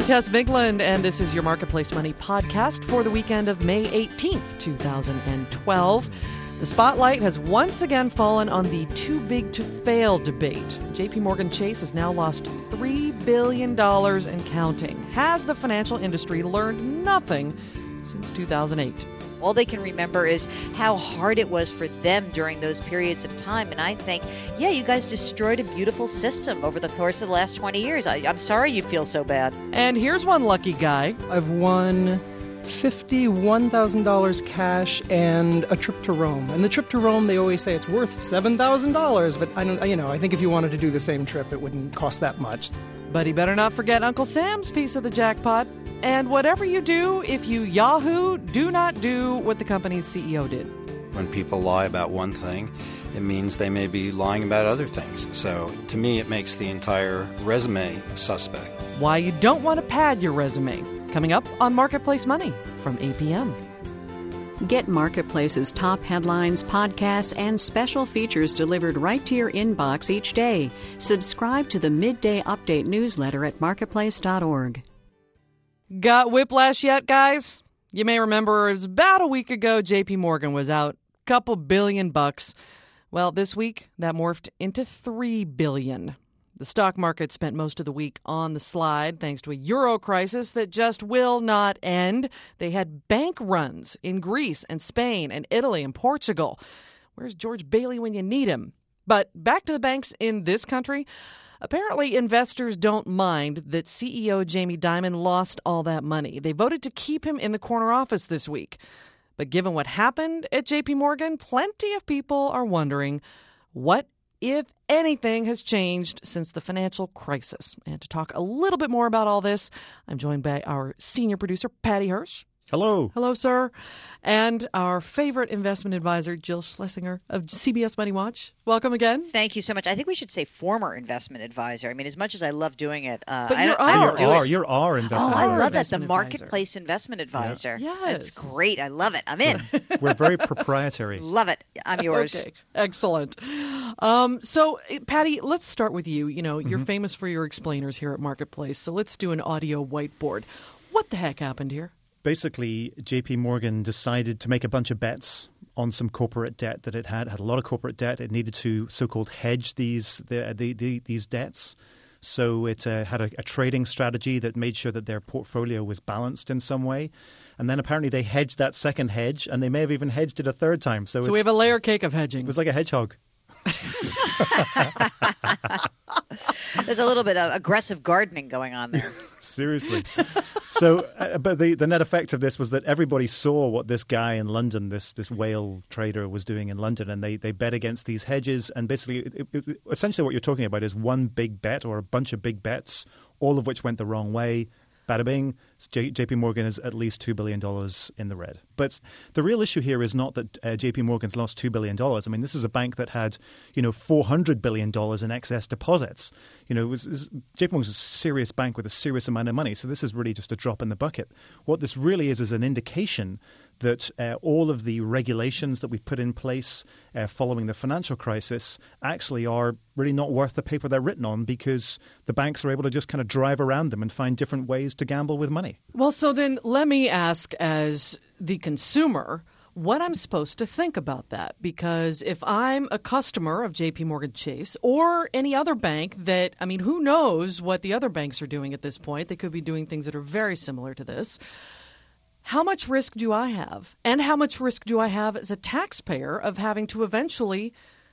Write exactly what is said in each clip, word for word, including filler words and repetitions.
Tess Vigland, and this is your Marketplace Money podcast for the weekend of May eighteenth, two thousand twelve. The spotlight has once again fallen on the too big to fail debate. J P Morgan Chase has now lost three billion dollars and counting. Has the financial industry learned nothing since two thousand eight? All they can remember is how hard it was for them during those periods of time. And I think, yeah, you guys destroyed a beautiful system over the course of the last twenty years. I, I'm sorry you feel so bad. And here's one lucky guy. I've won fifty-one thousand dollars cash and a trip to Rome. And the trip to Rome, they always say it's worth seven thousand dollars. But I don't, you know, I think if you wanted to do the same trip, it wouldn't cost that much. But he better not forget Uncle Sam's piece of the jackpot. And whatever you do, if you Yahoo, do not do what the company's C E O did. When people lie about one thing, it means they may be lying about other things. So to me, it makes the entire resume suspect. Why you don't want to pad your resume. Coming up on Marketplace Money from eight p.m. Get Marketplace's top headlines, podcasts, and special features delivered right to your inbox each day. Subscribe to the Midday Update newsletter at marketplace dot org. Got whiplash yet, guys? You may remember it was about a week ago J P Morgan was out. Couple billion bucks. Well, this week, that morphed into three billion. The stock market spent most of the week on the slide thanks to a euro crisis that just will not end. They had bank runs in Greece and Spain and Italy and Portugal. Where's George Bailey when you need him? But back to the banks in this country. Apparently, investors don't mind that C E O Jamie Dimon lost all that money. They voted to keep him in the corner office this week. But given what happened at J P Morgan, plenty of people are wondering what, if anything, has changed since the financial crisis. And to talk a little bit more about all this, I'm joined by our senior producer, Patty Hirsch. Hello. Hello, sir. And our favorite investment advisor, Jill Schlesinger of C B S Money Watch. Welcome again. Thank you so much. I think we should say former investment advisor. I mean, as much as I love doing it, uh, but I you're don't, I don't you're do our, it. You're our investment Oh, advisor. I love that. The Investment advisor. Marketplace investment advisor. Yeah. That's Yes. great. I love it. I'm in. We're very proprietary. Love it. I'm yours. Okay, excellent. Um, so, Patty, let's start with you. You know, you're Mm-hmm. famous for your explainers here at Marketplace, so let's do an audio whiteboard. What the heck happened here? Basically, J P Morgan decided to make a bunch of bets on some corporate debt that it had. It had a lot of corporate debt. It needed to so-called hedge these the, the, the, these debts. So it uh, had a, a trading strategy that made sure that their portfolio was balanced in some way. And then apparently they hedged that second hedge, and they may have even hedged it a third time. So, So it's, we have a layer cake of hedging. it was like a hedgehog. There's a little bit of aggressive gardening going on there. Seriously. So, uh, but the, the net effect of this was that everybody saw what this guy in London, this this whale trader, was doing in London, and they, they bet against these hedges. And basically, it, it, essentially what you're talking about is one big bet or a bunch of big bets, all of which went the wrong way. Bada bing, J- JP Morgan is at least two billion dollars in the red. But the real issue here is not that uh, J P Morgan's lost two billion dollars. I mean, this is a bank that had, you know, four hundred billion dollars in excess deposits. You know, it was, it was, J P Morgan's a serious bank with a serious amount of money. So this is really just a drop in the bucket. What this really is is an indication that uh, all of the regulations that we've put in place uh, following the financial crisis actually are really not worth the paper they're written on, because the banks are able to just kind of drive around them and find different ways to gamble with money. Well, so then let me ask, as the consumer, what I'm supposed to think about that. Because if I'm a customer of J P Morgan Chase or any other bank that, I mean, who knows what the other banks are doing at this point? They could be doing things that are very similar to this. How much risk do I have? And how much risk do I have as a taxpayer of having to eventually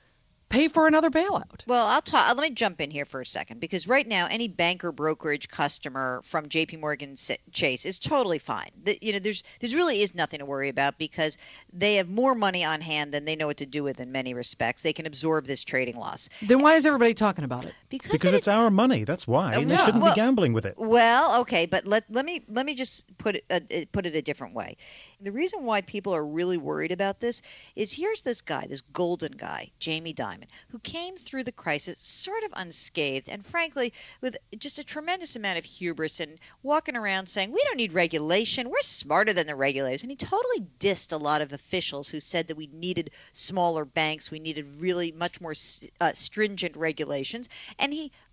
pay for another bailout? Well, I'll talk. Let me jump in here for a second, because right now any bank or brokerage customer from J P Morgan Chase is totally fine. The, you know, there's there's really is nothing to worry about, because they have more money on hand than they know what to do with in many respects. They can absorb this trading loss. Then why is everybody talking about it? Because, Because it it's our money. That's why. And they Yeah. shouldn't Well- be gambling with it. Well, okay, but let let me let me just put it uh, put it a different way. The reason why people are really worried about this is here's this guy, this golden guy, Jamie Dimon, who came through the crisis sort of unscathed and frankly with just a tremendous amount of hubris and walking around saying, we don't need regulation, we're smarter than the regulators. And he totally dissed a lot of officials who said that we needed smaller banks, we needed really much more uh, stringent regulations. And he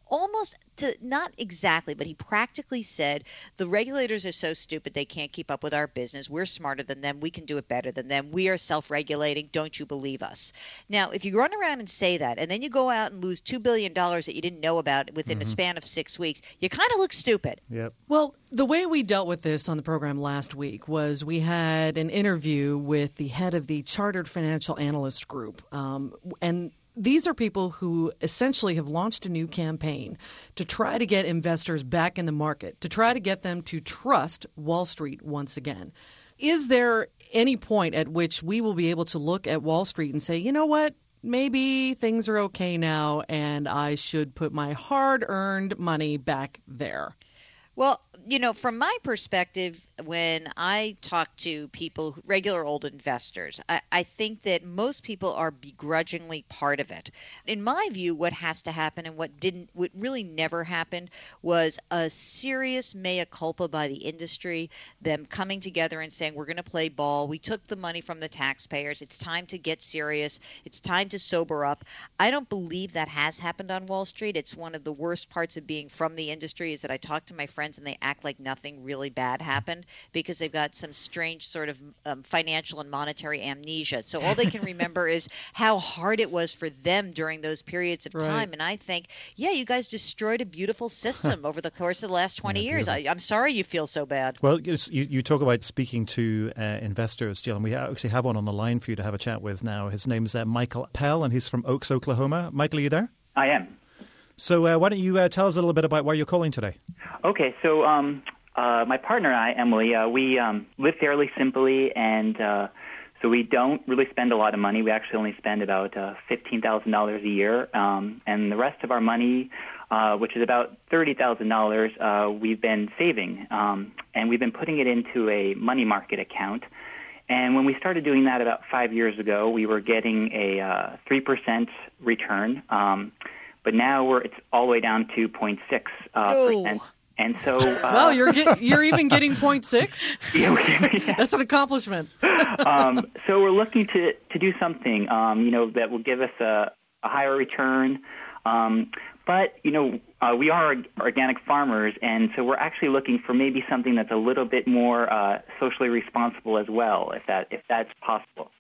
almost to not exactly, but he practically said the regulators are so stupid they can't keep up with our business. We're smarter than them. We can do it better than them. We are self-regulating. Don't you believe us? Now, if you run around and say that, and then you go out and lose two billion dollars that you didn't know about within mm-hmm. a span of six weeks, you kind of look stupid. Yep. Well, the way we dealt with this on the program last week was we had an interview with the head of the Chartered Financial Analyst Group, um, and these are people who essentially have launched a new campaign to try to get investors back in the market, to try to get them to trust Wall Street once again. Is there any point at which we will be able to look at Wall Street and say, you know what, maybe things are okay now and I should put my hard-earned money back there? Well, you know, from my perspective, when I talk to people, regular old investors, I, I think that most people are begrudgingly part of it. In my view, what has to happen and what didn't, what really never happened was a serious mea culpa by the industry, them coming together and saying, we're going to play ball. We took the money from the taxpayers. It's time to get serious. It's time to sober up. I don't believe that has happened on Wall Street. It's one of the worst parts of being from the industry is that I talk to my friends and they act like nothing really bad happened because they've got some strange sort of um, financial and monetary amnesia. So all they can remember is how hard it was for them during those periods of right. time. And I think, yeah, you guys destroyed a beautiful system over the course of the last twenty yeah, years. I, I'm sorry you feel so bad. Well, you, you talk about speaking to uh, investors, Jill, and we actually have one on the line for you to have a chat with now. His name's uh, Michael Pell, and he's from Oaks, Oklahoma. Michael, are you there? I am. So uh, why don't you uh, tell us a little bit about why you're calling today? Okay, so um, uh, my partner and I, Emily, uh, we um, live fairly simply, and uh, so we don't really spend a lot of money. We actually only spend about uh, fifteen thousand dollars a year, um, and the rest of our money, uh, which is about thirty thousand dollars, uh, we've been saving, um, and we've been putting it into a money market account. And when we started doing that about five years ago, we were getting a uh, three percent return. Um, But now we're it's all the way down to zero point six uh, percent, and so uh, well, you're get, you're even getting zero point six. Yeah, yeah. That's an accomplishment. um, so we're looking to to do something, um, you know, that will give us a, a higher return. Um, but you know, uh, we are organic farmers, and so we're actually looking for maybe something that's a little bit more uh, socially responsible as well, if that if that's possible.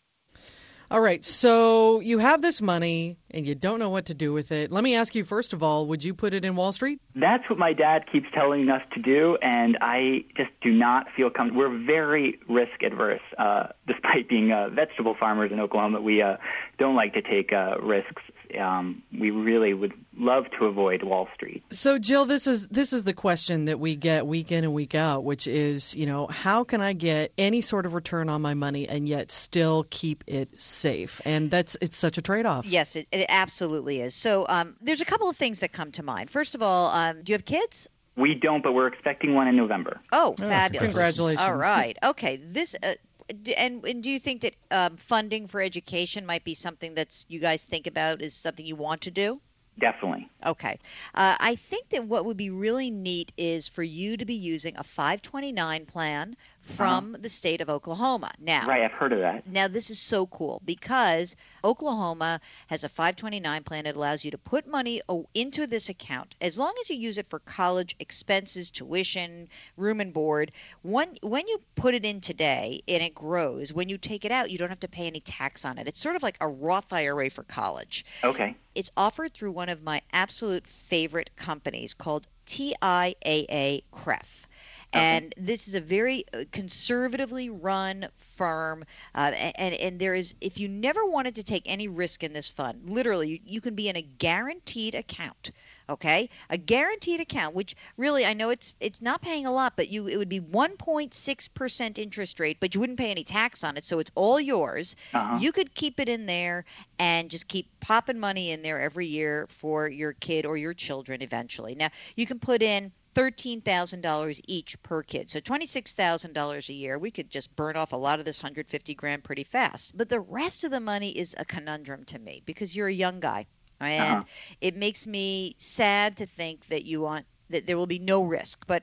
All right, so you have this money and you don't know what to do with it. Let me ask you, first of all, would you put it in Wall Street? That's what my dad keeps telling us to do, and I just do not feel comfortable. We're very risk adverse. Uh, despite being uh, vegetable farmers in Oklahoma, we uh, don't like to take uh, risks. Um, we really would love to avoid Wall Street. So, Jill, this is this is the question that we get week in and week out, which is, you know, how can I get any sort of return on my money and yet still keep it safe? And that's it's such a trade-off. Yes, it, it absolutely is. So um, there's a couple of things that come to mind. First of all, um, do you have kids? We don't, but we're expecting one in November. Oh, fabulous. Congratulations. All right. Okay. This uh, and, and do you think that um, funding for education might be something that's you guys think about is something you want to do? Definitely. Okay. Uh, I think that what would be really neat is for you to be using a five twenty-nine plan from uh-huh. the state of Oklahoma. Now, right, I've heard of that. Now, this is so cool because Oklahoma has a five twenty-nine plan that allows you to put money into this account as long as you use it for college expenses, tuition, room and board. When, when you put it in today and it grows, when you take it out, you don't have to pay any tax on it. It's sort of like a Roth I R A for college. Okay. It's offered through one of my absolute favorite companies called T I A A C R E F. Okay. And this is a very conservatively run firm, uh, and, and there is, if you never wanted to take any risk in this fund, literally, you, you can be in a guaranteed account, okay? A guaranteed account, which really, I know it's it's not paying a lot, but you it would be one point six percent interest rate, but you wouldn't pay any tax on it, so it's all yours. Uh-huh. You could keep it in there and just keep popping money in there every year for your kid or your children eventually. Now, you can put in thirteen thousand dollars each per kid. So twenty-six thousand dollars a year. We could just burn off a lot of this one hundred fifty grand pretty fast. But the rest of the money is a conundrum to me because you're a young guy. And uh-huh. it makes me sad to think that you want that there will be no risk. But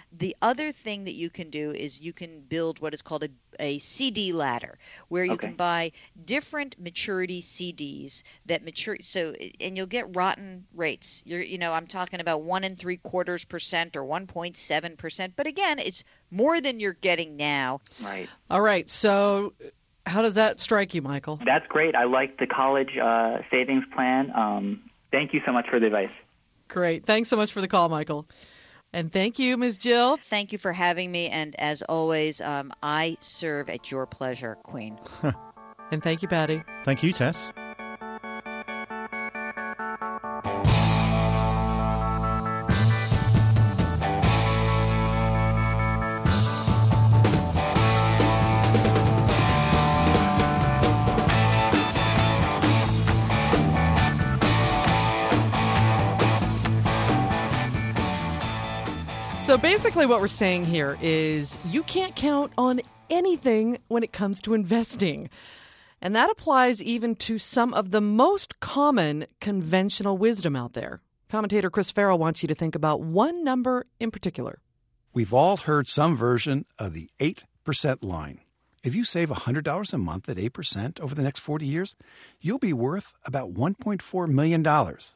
The other thing that you can do is you can build what is called a, a C D ladder, where you Okay. can buy different maturity C Ds that mature. So, and you'll get rotten rates. You're, you know, I'm talking about one and three quarters percent or one point seven percent. But again, it's more than you're getting now. Right. All right. So, how does that strike you, Michael? That's great. I like the college uh, savings plan. Um, thank you so much for the advice. Great. Thanks so much for the call, Michael. And thank you, Miz Jill. Thank you for having me. And as always, um, I serve at your pleasure, Queen. And thank you, Patty. Thank you, Tess. So basically what we're saying here is you can't count on anything when it comes to investing. And that applies even to some of the most common conventional wisdom out there. Commentator Chris Farrell wants you to think about one number in particular. We've all heard some version of the eight percent line. If you save one hundred dollars a month at eight percent over the next forty years, you'll be worth about one point four million dollars.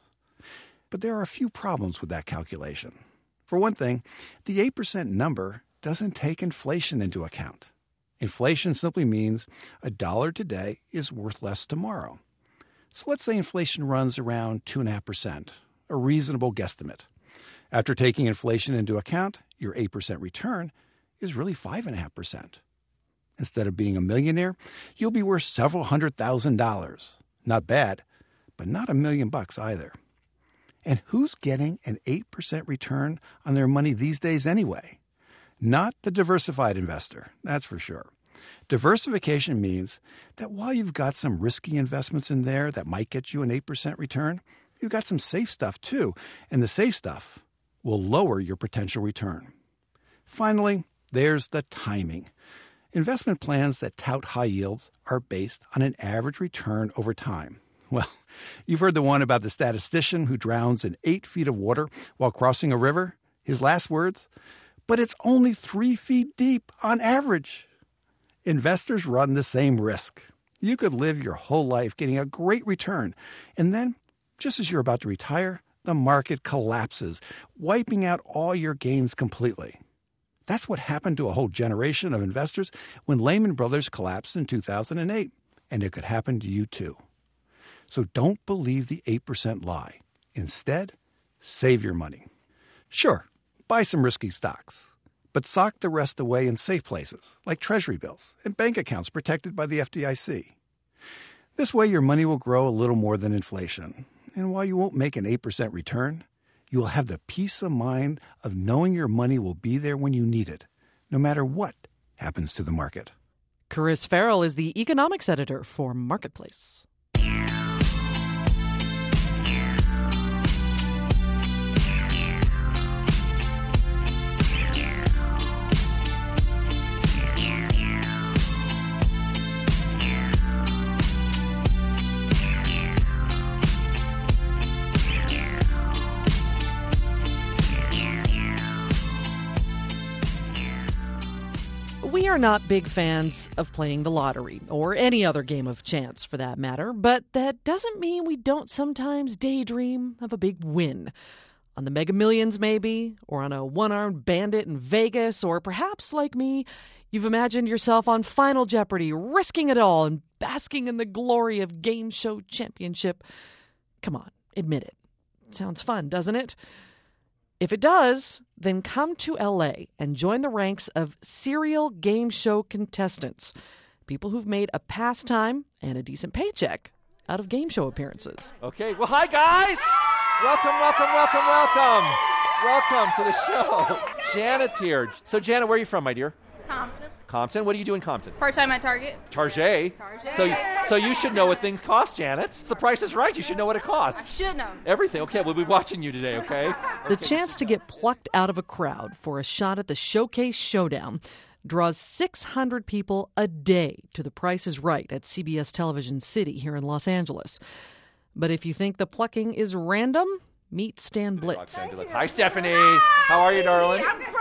But there are a few problems with that calculation. For one thing, the eight percent number doesn't take inflation into account. Inflation simply means a dollar today is worth less tomorrow. So let's say inflation runs around two point five percent, a reasonable guesstimate. After taking inflation into account, your eight percent return is really five point five percent. Instead of being a millionaire, you'll be worth several hundred thousand dollars. Not bad, but not a million bucks either. And who's getting an eight percent return on their money these days anyway? Not the diversified investor, that's for sure. Diversification means that while you've got some risky investments in there that might get you an eight percent return, you've got some safe stuff too, and the safe stuff will lower your potential return. Finally, there's the timing. Investment plans that tout high yields are based on an average return over time. Well, you've heard the one about the statistician who drowns in eight feet of water while crossing a river. His last words, but it's only three feet deep on average. Investors run the same risk. You could live your whole life getting a great return, and then, just as you're about to retire, the market collapses, wiping out all your gains completely. That's what happened to a whole generation of investors when Lehman Brothers collapsed in two thousand eight, and it could happen to you too. So don't believe the eight percent lie. Instead, save your money. Sure, buy some risky stocks, but sock the rest away in safe places like treasury bills and bank accounts protected by the F D I C. This way your money will grow a little more than inflation. And while you won't make an eight percent return, you will have the peace of mind of knowing your money will be there when you need it, no matter what happens to the market. Chris Farrell is the economics editor for Marketplace. We are not big fans of playing the lottery, or any other game of chance for that matter, but that doesn't mean we don't sometimes daydream of a big win. On the Mega Millions, maybe, or on a one-armed bandit in Vegas, or perhaps, like me, you've imagined yourself on Final Jeopardy, risking it all and basking in the glory of Game Show Championship. Come on, admit it. Sounds fun, doesn't it? If it does, then come to L A and join the ranks of serial game show contestants, people who've made a pastime and a decent paycheck out of game show appearances. Okay, well, hi, guys. Welcome, welcome, welcome, welcome. Welcome to the show. Janet's here. So, Janet, where are you from, my dear? Compton. Compton? What do you do in Compton? Part-time at Target. Target? Target. So, so you should know what things cost, Janet. It's The Price is Right. You should know what it I costs. should know. Everything. Okay, we'll be watching you today, okay? The chance to get plucked out of a crowd for a shot at the Showcase Showdown draws six hundred people a day to The Price is Right at C B S Television City here in Los Angeles. But if you think the plucking is random, meet Stan Blitz. Hi, Stephanie. How are you, darling? I'm great.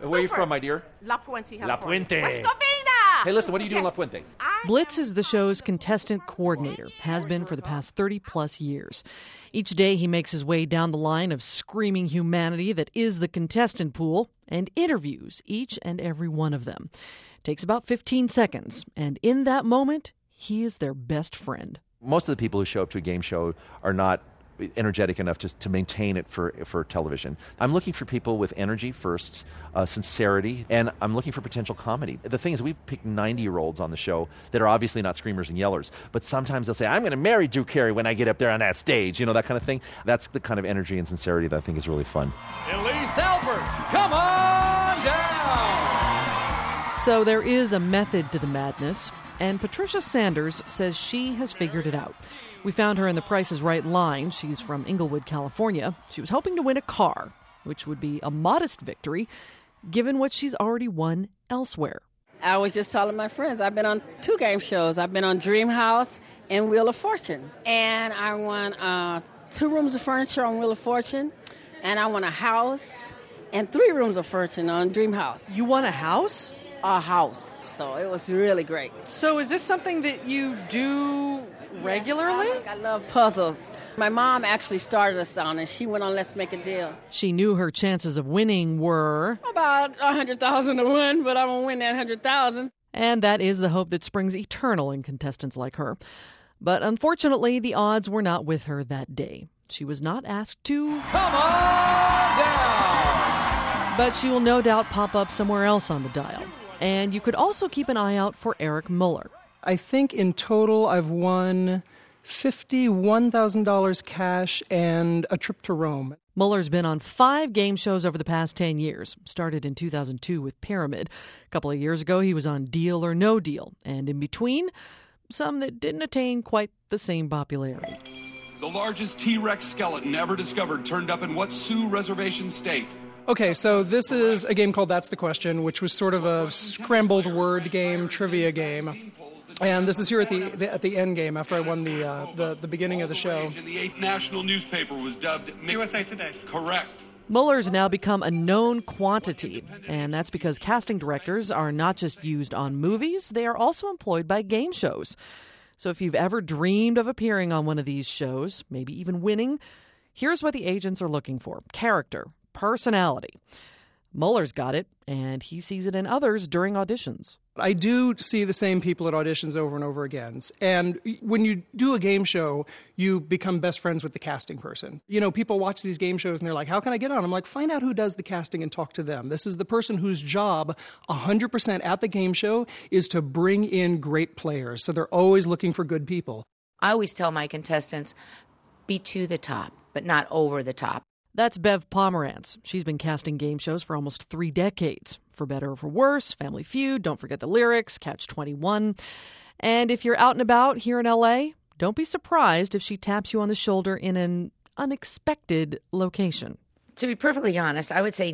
Where are you from, my dear? La Puente, La Puente. Escovina! Hey, listen, what are you doing in La Puente? Blitz is the show's contestant coordinator, has been for the past thirty plus years. Each day he makes his way down the line of screaming humanity that is the contestant pool and interviews each and every one of them. It takes about fifteen seconds, and in that moment, he is their best friend. Most of the people who show up to a game show are not energetic enough to, to maintain it for for television. I'm looking for people with energy first, uh, sincerity, and I'm looking for potential comedy. The thing is, we've picked ninety-year-olds on the show that are obviously not screamers and yellers, but sometimes they'll say, I'm going to marry Drew Carey when I get up there on that stage, you know, that kind of thing. That's the kind of energy and sincerity that I think is really fun. Elise Albert, come on down! So there is a method to the madness, and Patricia Sanders says she has figured it out. We found her in the Price is Right line. She's from Inglewood, California. She was hoping to win a car, which would be a modest victory, given what she's already won elsewhere. I was just telling my friends, I've been on two game shows. I've been on Dream House and Wheel of Fortune. And I won uh, two rooms of furniture on Wheel of Fortune, and I won a house and three rooms of furniture on Dream House. You won a house? A house. So it was really great. So is this something that you do regularly? Yes, I, I love puzzles. My mom actually started us on, and she went on Let's Make a Deal. She knew her chances of winning were about one hundred thousand to win, but I'm going to win that one hundred thousand. And that is the hope that springs eternal in contestants like her. But unfortunately, the odds were not with her that day. She was not asked to come on down. But she will no doubt pop up somewhere else on the dial. And you could also keep an eye out for Eric Muller. I think in total I've won fifty-one thousand dollars cash and a trip to Rome. Muller's been on five game shows over the past ten years. Started in two thousand two with Pyramid. A couple of years ago, he was on Deal or No Deal. And in between, some that didn't attain quite the same popularity. The largest T-Rex skeleton ever discovered turned up in what Sioux Reservation state? Okay, so this is a game called That's the Question, which was sort of a scrambled word game, trivia game. And this is here at the, the at the end game after I won the uh, the, the beginning of the show. And the eighth national newspaper was dubbed U S A Today. Correct. Muller's now become a known quantity, and that's because casting directors are not just used on movies, they are also employed by game shows. So if you've ever dreamed of appearing on one of these shows, maybe even winning, here's what the agents are looking for: character, personality. Muller's got it, and he sees it in others during auditions. I do see the same people at auditions over and over again. And when you do a game show, you become best friends with the casting person. You know, people watch these game shows and they're like, how can I get on? I'm like, find out who does the casting and talk to them. This is the person whose job one hundred percent at the game show is to bring in great players. So they're always looking for good people. I always tell my contestants, be to the top, but not over the top. That's Bev Pomerantz. She's been casting game shows for almost three decades. For better or for worse, Family Feud, Don't Forget the Lyrics, Catch twenty-one. And if you're out and about here in L A, don't be surprised if she taps you on the shoulder in an unexpected location. To be perfectly honest, I would say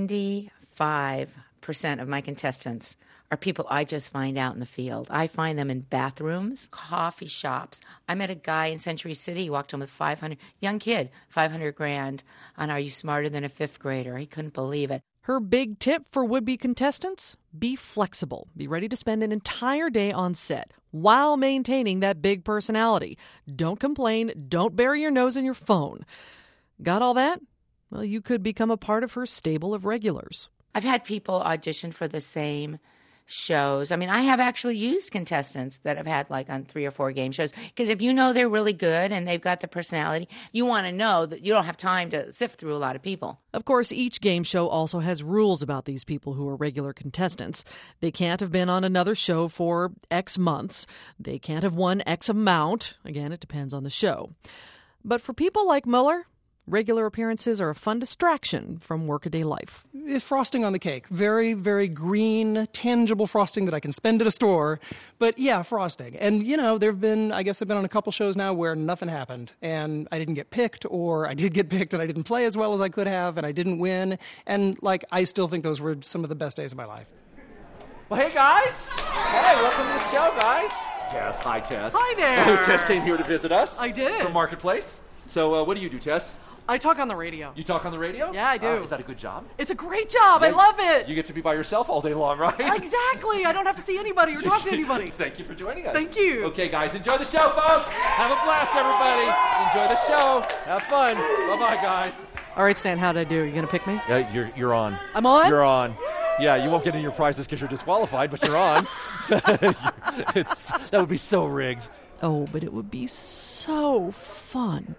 ninety-five percent of my contestants are people I just find out in the field. I find them in bathrooms, coffee shops. I met a guy in Century City. He walked home with five hundred, young kid, five hundred grand on Are You Smarter Than a Fifth Grader? He couldn't believe it. Her big tip for would-be contestants? Be flexible. Be ready to spend an entire day on set while maintaining that big personality. Don't complain. Don't bury your nose in your phone. Got all that? Well, you could become a part of her stable of regulars. I've had people audition for the same shows. I mean, I have actually used contestants that have had like on three or four game shows, because if you know they're really good and they've got the personality, you want to know that you don't have time to sift through a lot of people. Of course, each game show also has rules about these people who are regular contestants. They can't have been on another show for X months. They can't have won X amount. Again, it depends on the show. But for people like Muller, regular appearances are a fun distraction from workaday life. It's frosting on the cake. Very, very green, tangible frosting that I can spend at a store. But yeah, frosting. And, you know, there have been, I guess I've been on a couple shows now where nothing happened. And I didn't get picked, or I did get picked and I didn't play as well as I could have, and I didn't win. And, like, I still think those were some of the best days of my life. Well, hey, guys. Hey, welcome to the show, guys. Tess. Hi, Tess. Hi there. Tess came here to visit us. I did. From Marketplace. So uh, what do you do, Tess? I talk on the radio. You talk on the radio? Yeah, I do. Uh, is that a good job? It's a great job. Yeah, I love it. You get to be by yourself all day long, right? Exactly. I don't have to see anybody or talk to anybody. Thank you for joining us. Thank you. Okay, guys, enjoy the show, folks. Have a blast, everybody. Enjoy the show. Have fun. Bye-bye, guys. All right, Stan, how'd I do? You going to pick me? Yeah, you're, you're on. I'm on? You're on. Yeah, you won't get any of your prizes because you're disqualified, but you're on. it's, that would be so rigged. Oh, but it would be so fun.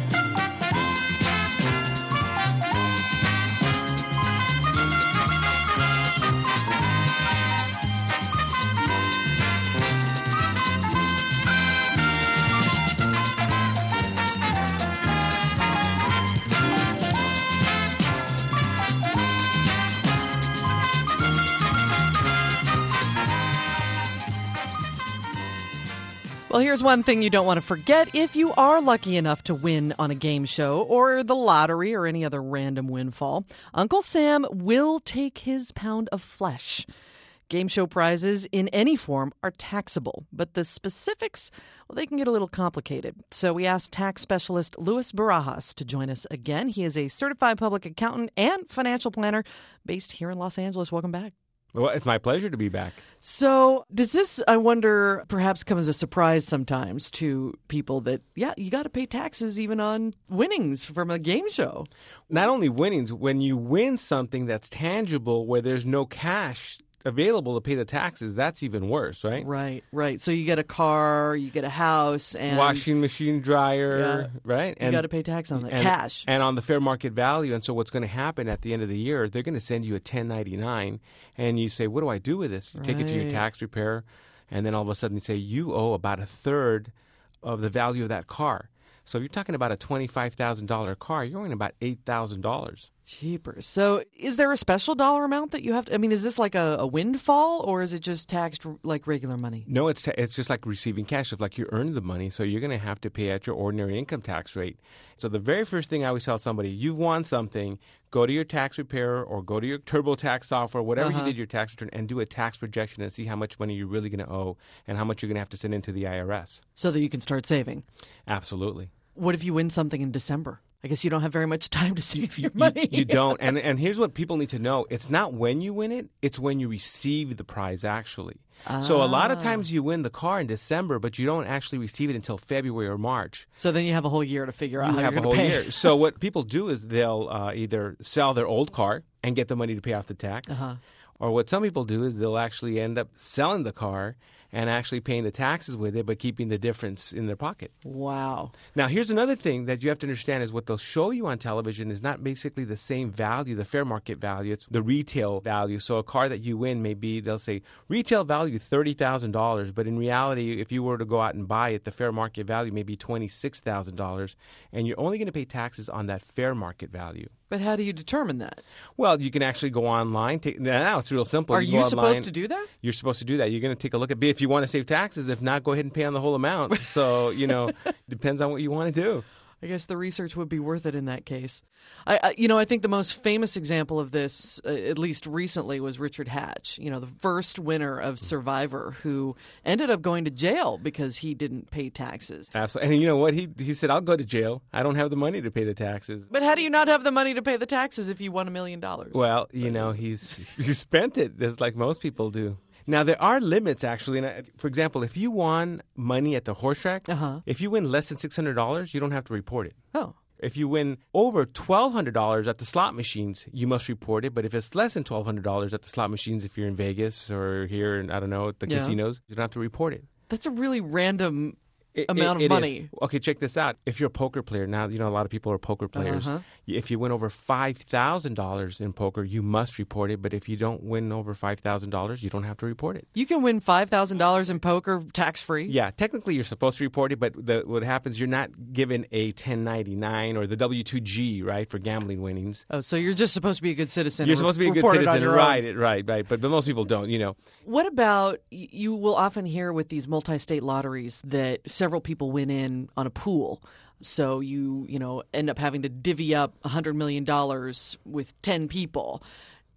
Well, here's one thing you don't want to forget if you are lucky enough to win on a game show or the lottery or any other random windfall. Uncle Sam will take his pound of flesh. Game show prizes in any form are taxable, but the specifics, well, they can get a little complicated. So we asked tax specialist Luis Barajas to join us again. He is a certified public accountant and financial planner based here in Los Angeles. Welcome back. Well, it's my pleasure to be back. So does this, I wonder, perhaps come as a surprise sometimes to people that, yeah, you got to pay taxes even on winnings from a game show? Not only winnings, when you win something that's tangible where there's no cash available to pay the taxes, that's even worse, right? Right, right. So you get a car, you get a house, and washing machine, dryer, yeah, right? And you got to pay tax on that, and, cash. And on the fair market value. And so what's going to happen at the end of the year, they're going to send you a ten ninety-nine, and you say, what do I do with this? You right. take it to your tax preparer, and then all of a sudden you say, you owe about a third of the value of that car. So if you're talking about a twenty-five thousand dollars car, you're owing about eight thousand dollars. Cheaper. So is there a special dollar amount that you have to, I mean, is this like a, a windfall, or is it just taxed like regular money? No, it's ta- it's just like receiving cash. It's like you earned the money, so you're going to have to pay at your ordinary income tax rate. So the very first thing I always tell somebody, you've won something, go to your tax preparer or go to your TurboTax software, whatever uh-huh. you did your tax return, and do a tax projection and see how much money you're really going to owe and how much you're going to have to send into the I R S. So that you can start saving. Absolutely. What if you win something in December? I guess you don't have very much time to save your money. You, you don't. And and here's what people need to know. It's not when you win it. It's when you receive the prize, actually. Ah. So a lot of times you win the car in December, but you don't actually receive it until February or March. So then you have a whole year to figure out you how have you're a whole pay. year. So what people do is they'll uh, either sell their old car and get the money to pay off the tax. Uh-huh. Or what some people do is they'll actually end up selling the car and actually paying the taxes with it, but keeping the difference in their pocket. Wow. Now, here's another thing that you have to understand is what they'll show you on television is not basically the same value, the fair market value. It's the retail value. So a car that you win may be, they'll say, retail value thirty thousand dollars, but in reality, if you were to go out and buy it, the fair market value may be twenty-six thousand dollars, and you're only going to pay taxes on that fair market value. But how do you determine that? Well, you can actually go online. Take, now it's real simple. Are you, you go supposed online. to do that? You're supposed to do that. You're going to take a look at if you want to save taxes. If not, go ahead and pay on the whole amount. So, you know, depends on what you want to do. I guess the research would be worth it in that case. I, I you know, I think the most famous example of this, uh, at least recently, was Richard Hatch. You know, the first winner of Survivor, who ended up going to jail because he didn't pay taxes. Absolutely, and you know what? He he said, "I'll go to jail. I don't have the money to pay the taxes." But how do you not have the money to pay the taxes if you won a million dollars? Well, you know, he's he spent it, just like most people do. Now, there are limits, actually. And for example, if you won money at the horse track, uh-huh. if you win less than six hundred dollars, you don't have to report it. Oh. If you win over twelve hundred dollars at the slot machines, you must report it. But if it's less than twelve hundred dollars at the slot machines, if you're in Vegas or here, in, I don't know, at the yeah. casinos, you don't have to report it. That's a really random it, amount it, of it money. Is. Okay, check this out. If you're a poker player, now, you know, a lot of people are poker players. Uh-huh. If you win over five thousand dollars in poker, you must report it. But if you don't win over five thousand dollars, you don't have to report it. You can win five thousand dollars in poker tax-free? Yeah, technically you're supposed to report it, but the, what happens, you're not given a ten ninety-nine or the W two G, right, for gambling winnings. Oh, so you're just supposed to be a good citizen. You're supposed to be a good citizen, right, right, right, right. But, but most people don't, you know. What about, you will often hear with these multi-state lotteries that several people win in on a pool. So you, you know, end up having to divvy up one hundred million dollars with ten people.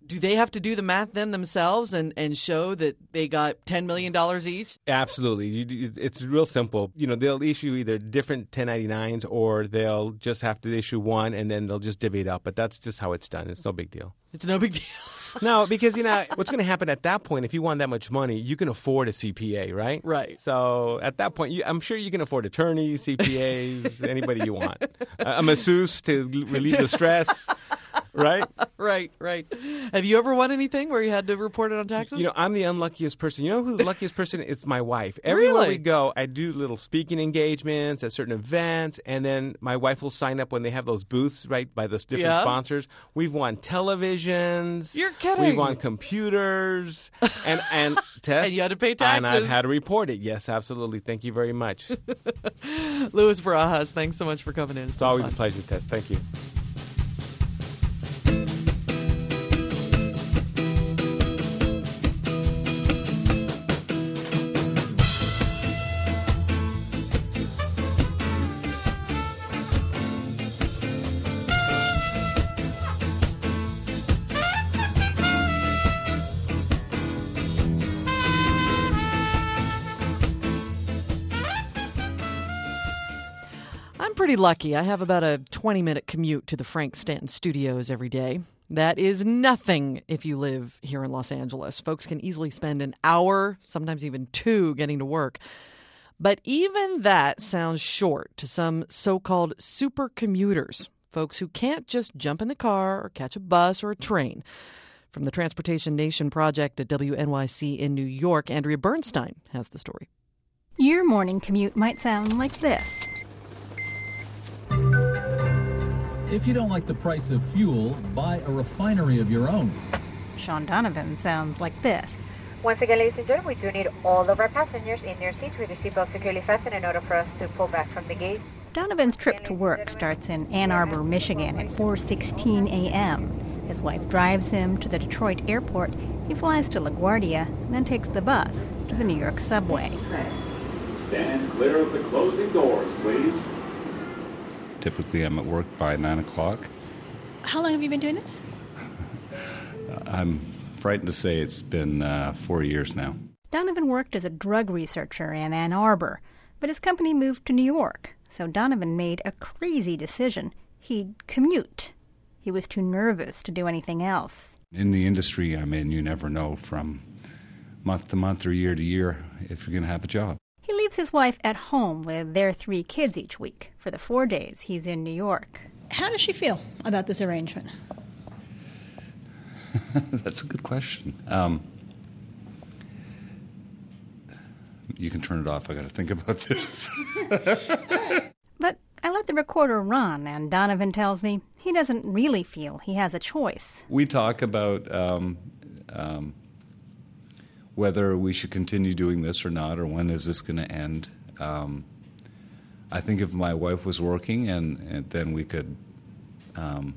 Do they have to do the math then themselves and, and show that they got ten million dollars each? Absolutely. You, it's real simple. You know, they'll issue either different ten ninety-nines or they'll just have to issue one and then they'll just divvy it up. But that's just how it's done. It's no big deal. It's no big deal. No, because, you know, what's going to happen at that point, if you want that much money, you can afford a C P A, right? Right. So at that point, you, I'm sure you can afford attorneys, C P As, anybody you want. A, a masseuse to relieve the stress, right? Right, right. Have you ever won anything where you had to report it on taxes? You know, I'm the unluckiest person. You know who the luckiest person is? It's my wife. Everywhere Really? we go, I do little speaking engagements at certain events, and then my wife will sign up when they have those booths, right, by those different Yeah. sponsors. We've won televisions. You're kidding. We've won computers. And, and Tess, And you had to pay taxes. And I've had to report it. Yes, absolutely. Thank you very much. Louis Barajas, thanks so much for coming in. It's always a pleasure, Tess. Thank you. I'm pretty lucky. I have about a twenty-minute commute to the Frank Stanton Studios every day. That is nothing if you live here in Los Angeles. Folks can easily spend an hour, sometimes even two, getting to work. But even that sounds short to some so-called super commuters, folks who can't just jump in the car or catch a bus or a train. From the Transportation Nation Project at W N Y C in New York, Andrea Bernstein has the story. Your morning commute might sound like this. If you don't like the price of fuel, buy a refinery of your own. Sean Donovan sounds like this. Once again, ladies and gentlemen, we do need all of our passengers in their seats with their seatbelts securely fastened in order for us to pull back from the gate. Donovan's trip to work starts in Ann Arbor, Michigan at four sixteen a.m. His wife drives him to the Detroit airport. He flies to LaGuardia, then takes the bus to the New York subway. Stand clear of the closing doors, please. Typically, I'm at work by nine o'clock. How long have you been doing this? I'm frightened to say it's been uh, four years now. Donovan worked as a drug researcher in Ann Arbor, but his company moved to New York, so Donovan made a crazy decision. He'd commute. He was too nervous to do anything else. In the industry I'm in, you never know from month to month or year to year if you're going to have a job. He leaves his wife at home with their three kids each week for the four days he's in New York. How does she feel about this arrangement? That's a good question. Um, you can turn it off. I got to think about this. But I let the recorder run, and Donovan tells me he doesn't really feel he has a choice. We talk about um, um, whether we should continue doing this or not, or when is this going to end. Um, I think if my wife was working, and, and then we could, um,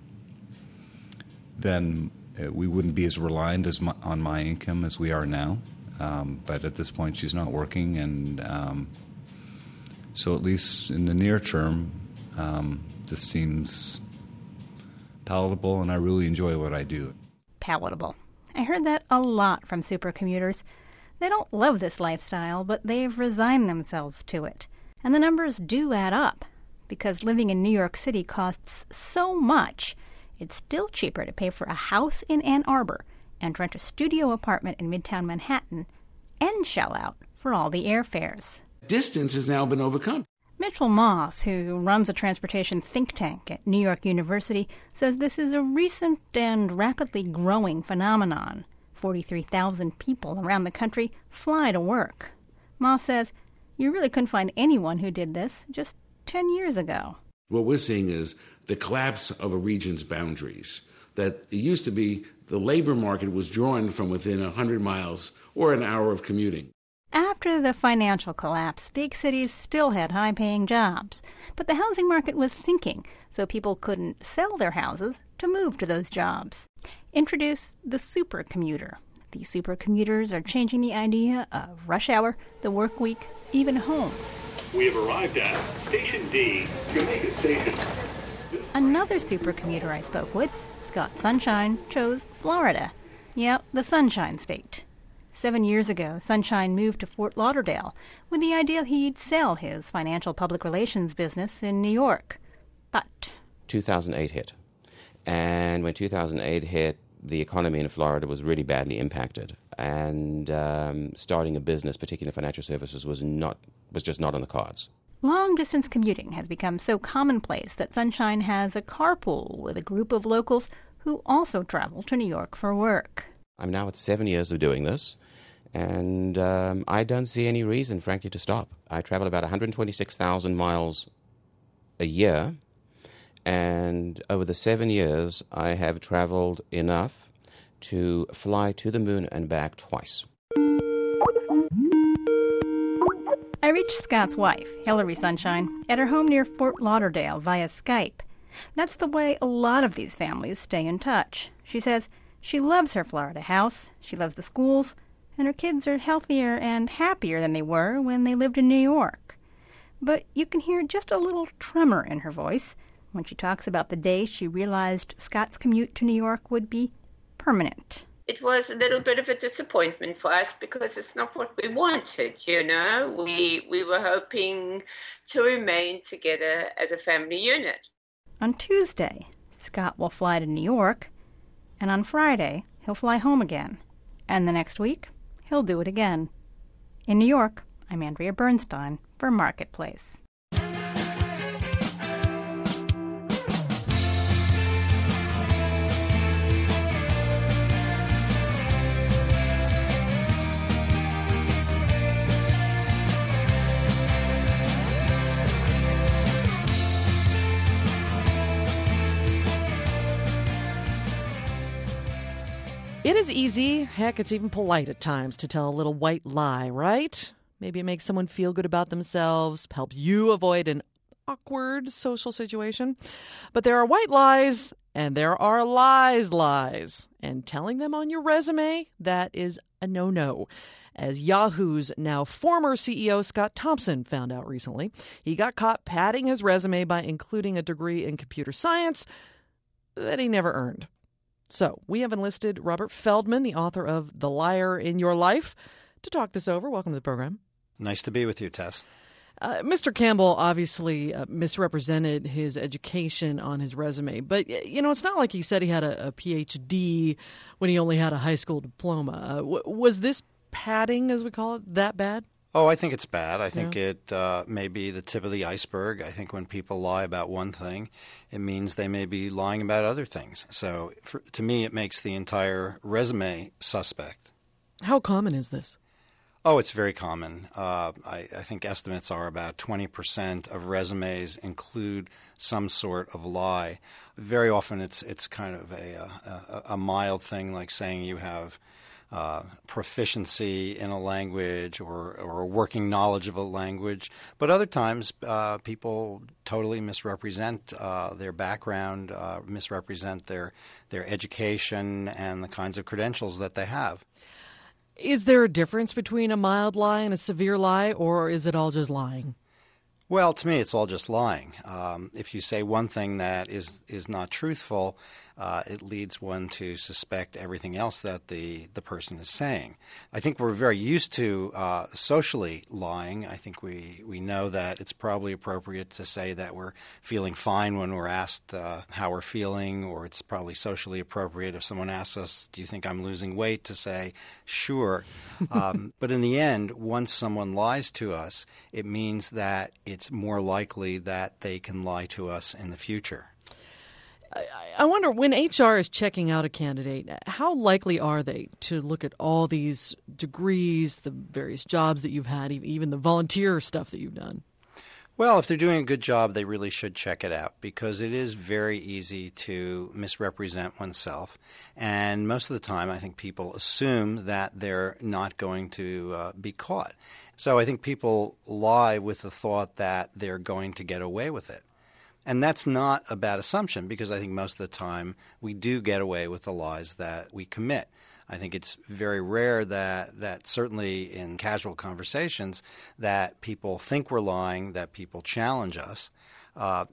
then we wouldn't be as reliant as my, on my income as we are now. Um, but at this point, she's not working, and um, so at least in the near term, um, this seems palatable, and I really enjoy what I do. Palatable. I heard that a lot from supercommuters. They don't love this lifestyle, but they've resigned themselves to it. And the numbers do add up, because living in New York City costs so much, it's still cheaper to pay for a house in Ann Arbor and rent a studio apartment in Midtown Manhattan and shell out for all the airfares. Distance has now been overcome. Mitchell Moss, who runs a transportation think tank at New York University, says this is a recent and rapidly growing phenomenon. forty-three thousand people around the country fly to work. Moss says you really couldn't find anyone who did this just ten years ago. What we're seeing is the collapse of a region's boundaries. That it used to be the labor market was drawn from within one hundred miles or an hour of commuting. After the financial collapse, big cities still had high-paying jobs, but the housing market was sinking, so people couldn't sell their houses to move to those jobs. Introduce the supercommuter. These supercommuters are changing the idea of rush hour, the work week, even home. We have arrived at Station D, Jamaica Station. Another supercommuter I spoke with, Scott Sunshine, chose Florida. Yeah, the Sunshine State. Seven years ago, Sunshine moved to Fort Lauderdale with the idea he'd sell his financial public relations business in New York. But two thousand eight hit. And when two thousand eight hit, the economy in Florida was really badly impacted. And um, starting a business, particularly financial services, was not was just not on the cards. Long-distance commuting has become so commonplace that Sunshine has a carpool with a group of locals who also travel to New York for work. I'm now at seven years of doing this, and um, I don't see any reason, frankly, to stop. I travel about one hundred twenty-six thousand miles a year, and over the seven years, I have traveled enough to fly to the moon and back twice. I reached Scott's wife, Hillary Sunshine, at her home near Fort Lauderdale via Skype. That's the way a lot of these families stay in touch. She says she loves her Florida house, she loves the schools, and her kids are healthier and happier than they were when they lived in New York. But you can hear just a little tremor in her voice when she talks about the day she realized Scott's commute to New York would be permanent. It was a little bit of a disappointment for us because it's not what we wanted, you know. We we were hoping to remain together as a family unit. On Tuesday, Scott will fly to New York, and on Friday, he'll fly home again. And the next week, he'll do it again. In New York, I'm Andrea Bernstein for Marketplace. It is easy, heck, it's even polite at times to tell a little white lie, right? Maybe it makes someone feel good about themselves, helps you avoid an awkward social situation. But there are white lies, and there are lies lies. And telling them on your resume, that is a no-no. As Yahoo's now former C E O Scott Thompson found out recently, he got caught padding his resume by including a degree in computer science that he never earned. So we have enlisted Robert Feldman, the author of The Liar in Your Life, to talk this over. Welcome to the program. Nice to be with you, Tess. Uh, Mister Campbell obviously uh, misrepresented his education on his resume. But, you know, it's not like he said he had a, a P H D when he only had a high school diploma. Uh, w- was this padding, as we call it, that bad? Oh, I think it's bad. I think Yeah. it uh, may be the tip of the iceberg. I think when people lie about one thing, it means they may be lying about other things. So for, to me, it makes the entire resume suspect. How common is this? Oh, it's very common. Uh, I, I think estimates are about twenty percent of resumes include some sort of lie. Very often it's it's kind of a, a, a mild thing like saying you have Uh, proficiency in a language or, or a working knowledge of a language. But other times uh, people totally misrepresent uh, their background, uh, misrepresent their, their education and the kinds of credentials that they have. Is there a difference between a mild lie and a severe lie, or is it all just lying? Well, to me, it's all just lying. Um, if you say one thing that is is not truthful, uh, it leads one to suspect everything else that the, the person is saying. I think we're very used to uh, socially lying. I think we, we know that it's probably appropriate to say that we're feeling fine when we're asked uh, how we're feeling, or it's probably socially appropriate if someone asks us, do you think I'm losing weight, to say, sure. Um, but in the end, once someone lies to us, it means that it's more likely that they can lie to us in the future. I wonder, when H R is checking out a candidate, how likely are they to look at all these degrees, the various jobs that you've had, even the volunteer stuff that you've done? Well, if they're doing a good job, they really should check it out, because it is very easy to misrepresent oneself. And most of the time, I think people assume that they're not going to uh, be caught. So I think people lie with the thought that they're going to get away with it. And that's not a bad assumption, because I think most of the time we do get away with the lies that we commit. I think it's very rare that, that certainly in casual conversations, that people think we're lying, that people challenge us. Uh,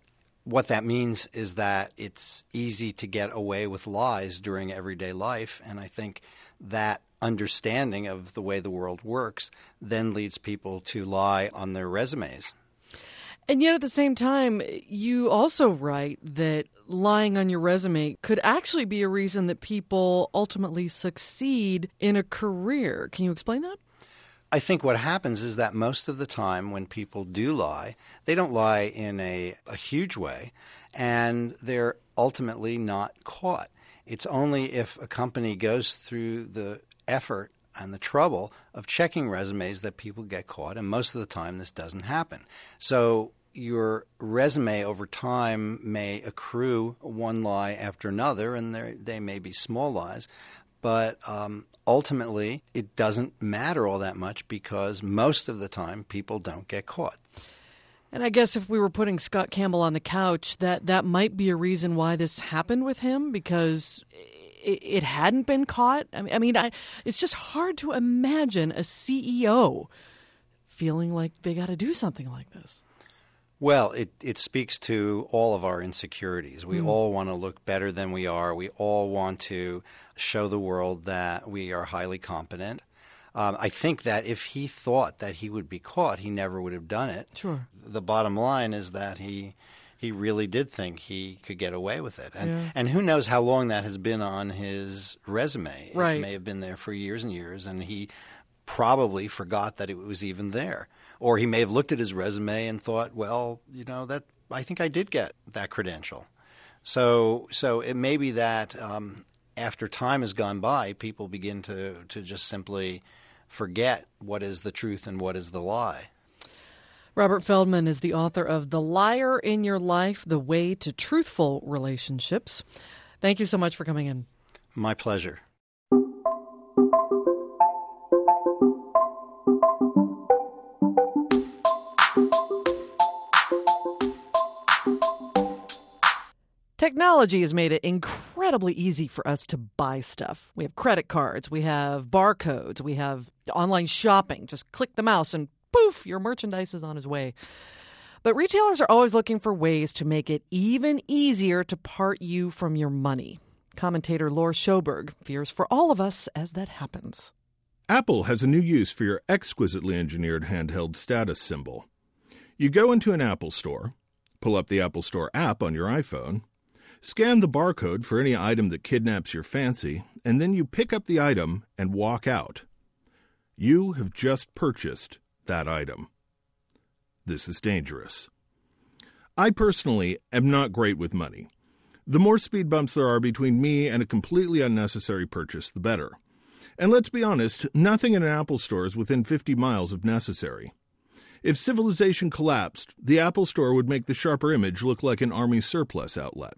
what that means is that it's easy to get away with lies during everyday life. And I think that understanding of the way the world works then leads people to lie on their resumes. And yet at the same time, you also write that lying on your resume could actually be a reason that people ultimately succeed in a career. Can you explain that? I think what happens is that most of the time when people do lie, they don't lie in a, a huge way, and they're ultimately not caught. It's only if a company goes through the effort and the trouble of checking resumes that people get caught, and most of the time this doesn't happen. So your resume over time may accrue one lie after another, and they may be small lies. But um, ultimately, it doesn't matter all that much because most of the time people don't get caught. And I guess if we were putting Scott Campbell on the couch, that, that might be a reason why this happened with him, because it, it hadn't been caught. I mean, I mean I, it's just hard to imagine a C E O feeling like they got to do something like this. Well, it, it speaks to all of our insecurities. We mm. all want to look better than we are. We all want to show the world that we are highly competent. Um, I think that if he thought that he would be caught, he never would have done it. Sure. The bottom line is that he he really did think he could get away with it. And, yeah. and who knows how long that has been on his resume. Right. It may have been there for years and years, and he probably forgot that it was even there. Or he may have looked at his resume and thought, well, you know, that I think I did get that credential. So so it may be that um, after time has gone by, people begin to, to just simply forget what is the truth and what is the lie. Robert Feldman is the author of The Liar in Your Life, The Way to Truthful Relationships. Thank you so much for coming in. My pleasure. Technology has made it incredibly easy for us to buy stuff. We have credit cards, we have barcodes, we have online shopping. Just click the mouse and poof, your merchandise is on its way. But retailers are always looking for ways to make it even easier to part you from your money. Commentator Laura Schoberg fears for all of us as that happens. Apple has a new use for your exquisitely engineered handheld status symbol. You go into an Apple store, pull up the Apple Store app on your iPhone, scan the barcode for any item that kidnaps your fancy, and then you pick up the item and walk out. You have just purchased that item. This is dangerous. I personally am not great with money. The more speed bumps there are between me and a completely unnecessary purchase, the better. And let's be honest, nothing in an Apple store is within fifty miles of necessary. If civilization collapsed, the Apple Store would make the sharper image look like an army surplus outlet.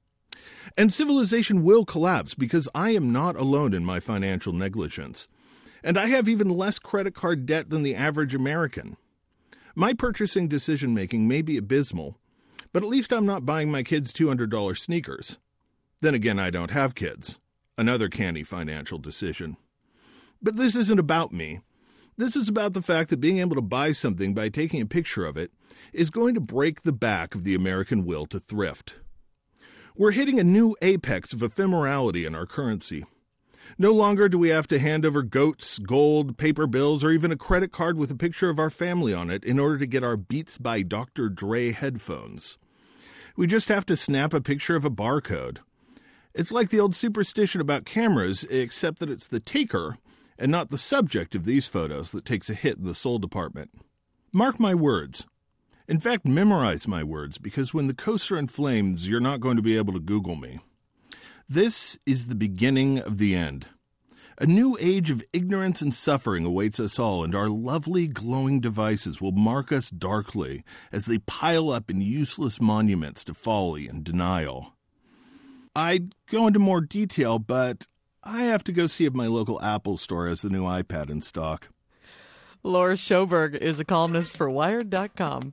And civilization will collapse because I am not alone in my financial negligence. And I have even less credit card debt than the average American. My purchasing decision-making may be abysmal, but at least I'm not buying my kids two hundred dollars sneakers. Then again, I don't have kids. Another canny financial decision. But this isn't about me. This is about the fact that being able to buy something by taking a picture of it is going to break the back of the American will to thrift. We're hitting a new apex of ephemerality in our currency. No longer do we have to hand over goats, gold, paper bills, or even a credit card with a picture of our family on it in order to get our Beats by Doctor Dre headphones. We just have to snap a picture of a barcode. It's like the old superstition about cameras, except that it's the taker and not the subject of these photos that takes a hit in the soul department. Mark my words. In fact, memorize my words, because when the coasts are in flames, you're not going to be able to Google me. This is the beginning of the end. A new age of ignorance and suffering awaits us all, and our lovely glowing devices will mark us darkly as they pile up in useless monuments to folly and denial. I'd go into more detail, but I have to go see if my local Apple store has the new iPad in stock. Laura Schoberg is a columnist for Wired dot com.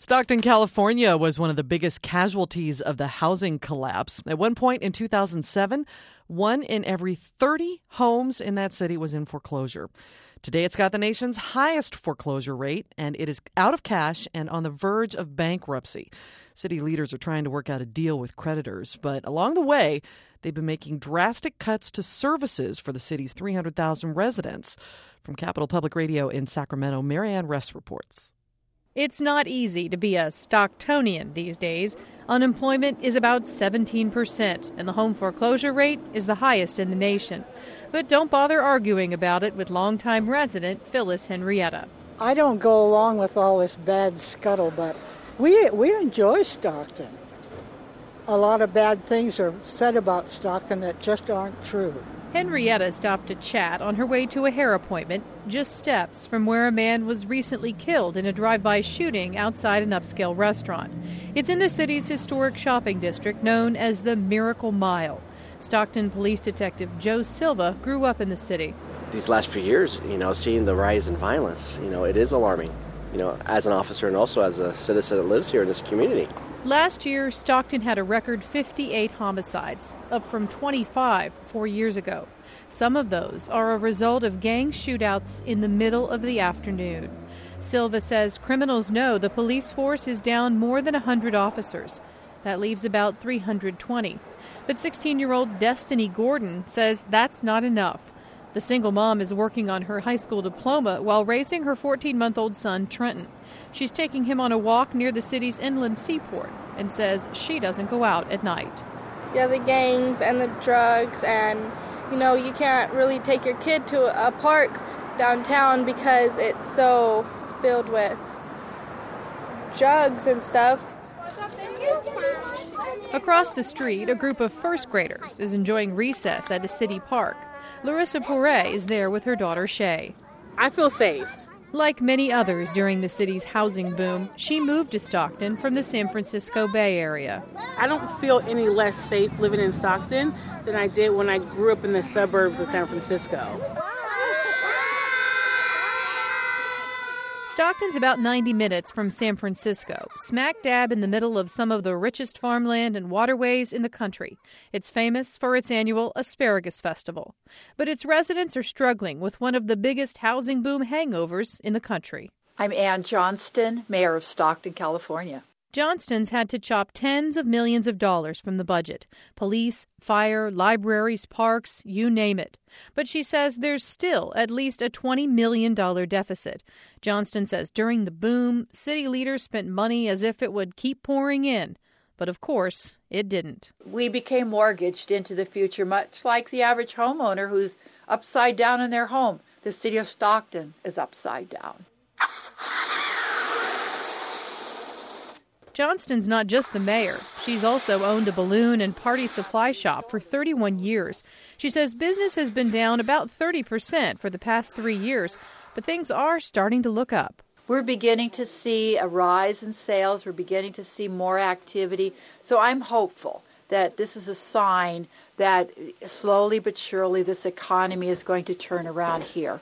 Stockton, California was one of the biggest casualties of the housing collapse. At one point in two thousand seven, one in every thirty homes in that city was in foreclosure. Today, it's got the nation's highest foreclosure rate, and it is out of cash and on the verge of bankruptcy. City leaders are trying to work out a deal with creditors, but along the way, they've been making drastic cuts to services for the city's three hundred thousand residents. From Capital Public Radio in Sacramento, Marianne Ress reports. It's not easy to be a Stocktonian these days. Unemployment is about seventeen percent, and the home foreclosure rate is the highest in the nation. But don't bother arguing about it with longtime resident Phyllis Henrietta. I don't go along with all this bad scuttlebutt. We, we enjoy Stockton. A lot of bad things are said about Stockton that just aren't true. Henrietta stopped to chat on her way to a hair appointment, just steps from where a man was recently killed in a drive-by shooting outside an upscale restaurant. It's in the city's historic shopping district known as the Miracle Mile. Stockton Police Detective Joe Silva grew up in the city. These last few years, you know, seeing the rise in violence, you know, it is alarming, you know, as an officer and also as a citizen that lives here in this community. Last year, Stockton had a record fifty-eight homicides, up from twenty-five four years ago. Some of those are a result of gang shootouts in the middle of the afternoon. Silva says criminals know the police force is down more than one hundred officers. That leaves about three hundred twenty. But sixteen-year-old Destiny Gordon says that's not enough. The single mom is working on her high school diploma while raising her fourteen-month-old son, Trenton. She's taking him on a walk near the city's inland seaport and says she doesn't go out at night. Yeah, the gangs and the drugs, and, you know, you can't really take your kid to a park downtown because it's so filled with drugs and stuff. Across the street, a group of first graders is enjoying recess at a city park. Larissa Pourret is there with her daughter Shay. I feel safe. Like many others during the city's housing boom, she moved to Stockton from the San Francisco Bay Area. I don't feel any less safe living in Stockton than I did when I grew up in the suburbs of San Francisco. Stockton's about ninety minutes from San Francisco, smack dab in the middle of some of the richest farmland and waterways in the country. It's famous for its annual Asparagus Festival. But its residents are struggling with one of the biggest housing boom hangovers in the country. I'm Ann Johnston, mayor of Stockton, California. Johnston's had to chop tens of millions of dollars from the budget. Police, fire, libraries, parks, you name it. But she says there's still at least a twenty million dollars deficit. Johnston says during the boom, city leaders spent money as if it would keep pouring in. But of course, it didn't. We became mortgaged into the future, much like the average homeowner who's upside down in their home. The city of Stockton is upside down. Johnston's not just the mayor. She's also owned a balloon and party supply shop for thirty-one years. She says business has been down about thirty percent for the past three years, but things are starting to look up. We're beginning to see a rise in sales. We're beginning to see more activity. So I'm hopeful that this is a sign that slowly but surely this economy is going to turn around here.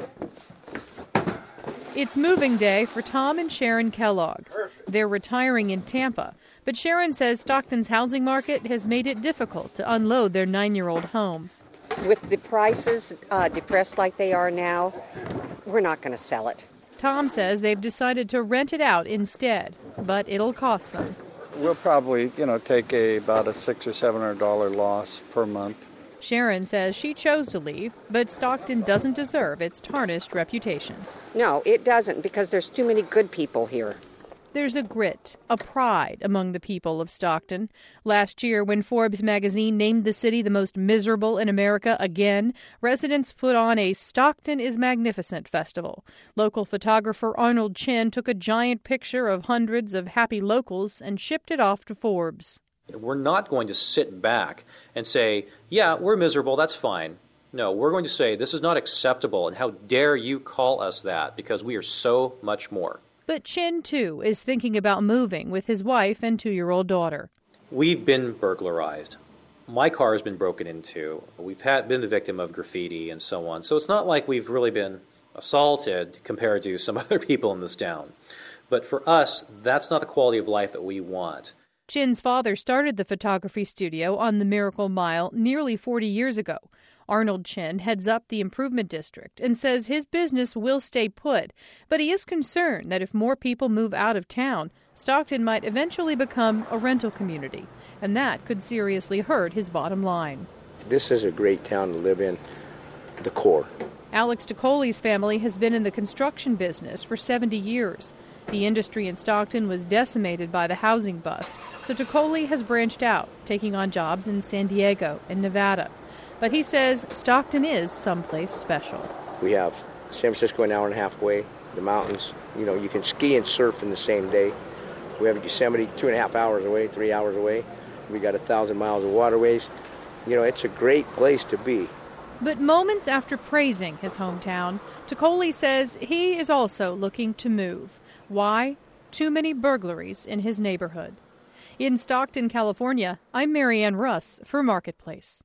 It's moving day for Tom and Sharon Kellogg. They're retiring in Tampa, but Sharon says Stockton's housing market has made it difficult to unload their nine-year-old home. With the prices uh, depressed like they are now, we're not going to sell it. Tom says they've decided to rent it out instead, but it'll cost them. We'll probably, you know, take a about a six or seven hundred dollar loss per month. Sharon says she chose to leave, but Stockton doesn't deserve its tarnished reputation. No, it doesn't, because there's too many good people here. There's a grit, a pride among the people of Stockton. Last year, when Forbes magazine named the city the most miserable in America again, residents put on a Stockton is Magnificent festival. Local photographer Arnold Chin took a giant picture of hundreds of happy locals and shipped it off to Forbes. We're not going to sit back and say, yeah, we're miserable, that's fine. No, we're going to say this is not acceptable, and how dare you call us that, because we are so much more. But Chin, too, is thinking about moving with his wife and two-year-old daughter. We've been burglarized. My car has been broken into. We've had, been the victim of graffiti and so on. So it's not like we've really been assaulted compared to some other people in this town. But for us, that's not the quality of life that we want. Chin's father started the photography studio on the Miracle Mile nearly forty years ago. Arnold Chin heads up the Improvement District and says his business will stay put, but he is concerned that if more people move out of town, Stockton might eventually become a rental community, and that could seriously hurt his bottom line. This is a great town to live in, the core. Alex DeColi's family has been in the construction business for seventy years. The industry in Stockton was decimated by the housing bust, so DeColi has branched out, taking on jobs in San Diego and Nevada. But he says Stockton is someplace special. We have San Francisco an hour and a half away, the mountains. You know, you can ski and surf in the same day. We have Yosemite two and a half hours away, three hours away. We got a thousand miles of waterways. You know, it's a great place to be. But moments after praising his hometown, DeColi says he is also looking to move. Why? Too many burglaries in his neighborhood. In Stockton, California, I'm Marianne Russ for Marketplace.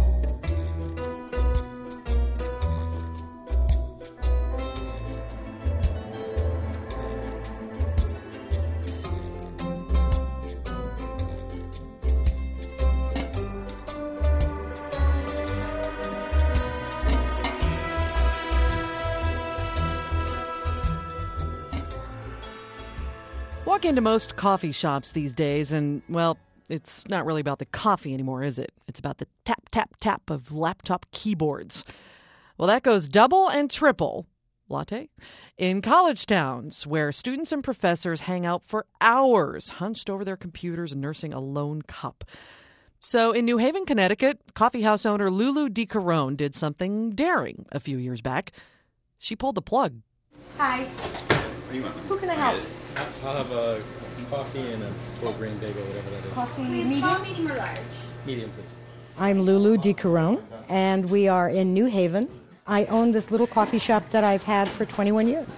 Walk into most coffee shops these days and, well, it's not really about the coffee anymore, is it? It's about the tap, tap, tap of laptop keyboards. Well, that goes double and triple, latte, in college towns where students and professors hang out for hours, hunched over their computers and nursing a lone cup. So in New Haven, Connecticut, coffeehouse owner Lulu DeCarone did something daring a few years back. She pulled the plug. Hi. Who can I help? I'll have a coffee and a full grain bagel, whatever that is. Coffee, medium? Small, medium, or large? Medium, please. I'm Lulu DeCarone, and we are in New Haven. I own this little coffee shop that I've had for twenty-one years.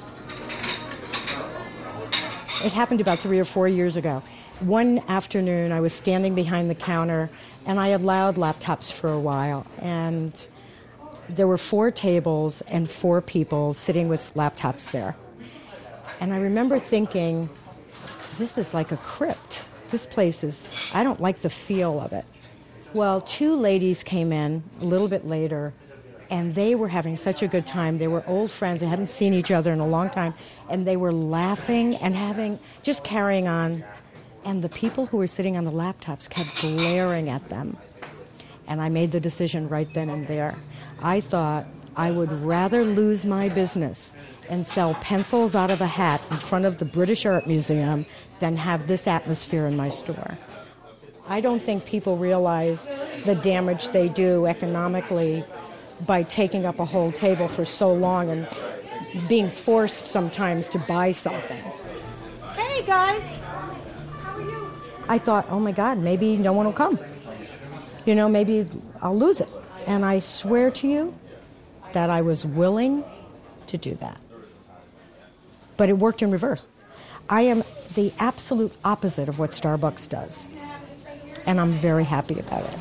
It happened about three or four years ago. One afternoon, I was standing behind the counter, and I allowed laptops for a while, and there were four tables and four people sitting with laptops there. And I remember thinking, this is like a crypt. This place is, I don't like the feel of it. Well, two ladies came in a little bit later, and they were having such a good time. They were old friends. They hadn't seen each other in a long time. And they were laughing and having, just carrying on. And the people who were sitting on the laptops kept glaring at them. And I made the decision right then and there. I thought I would rather lose my business and sell pencils out of a hat in front of the British Art Museum than have this atmosphere in my store. I don't think people realize the damage they do economically by taking up a whole table for so long and being forced sometimes to buy something. Hey, guys. How are you? I thought, oh, my God, maybe no one will come. You know, maybe I'll lose it. And I swear to you that I was willing to do that. But it worked in reverse. I am the absolute opposite of what Starbucks does. And I'm very happy about it.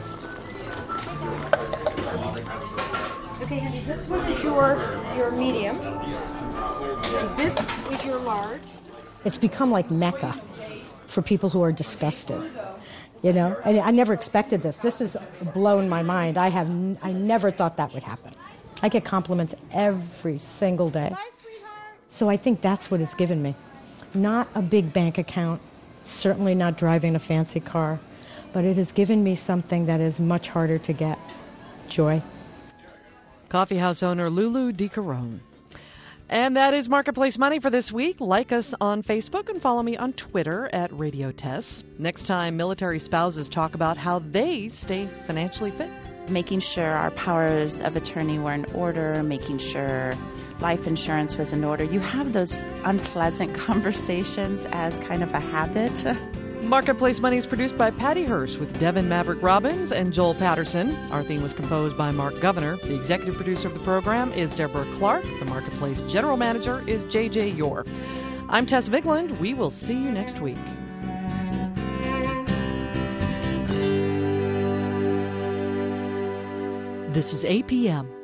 Okay, honey, this one is your, your medium. This is your large. It's become like Mecca for people who are disgusted. You know, and I never expected this. This has blown my mind. I have, n- I never thought that would happen. I get compliments every single day. So I think that's what it's given me. Not a big bank account, certainly not driving a fancy car, but it has given me something that is much harder to get. Joy. Coffeehouse owner Lulu DeCarone. And that is Marketplace Money for this week. Like us on Facebook and follow me on Twitter at Radio Tess. Next time, military spouses talk about how they stay financially fit. Making sure our powers of attorney were in order, making sure life insurance was in order. You have those unpleasant conversations as kind of a habit. Marketplace Money is produced by Patty Hirsch with Devin Maverick Robbins and Joel Patterson. Our theme was composed by Mark Governor. The executive producer of the program is Deborah Clark. The Marketplace general manager is J J Yore. I'm Tess Vigland. We will see you next week. This is A P M.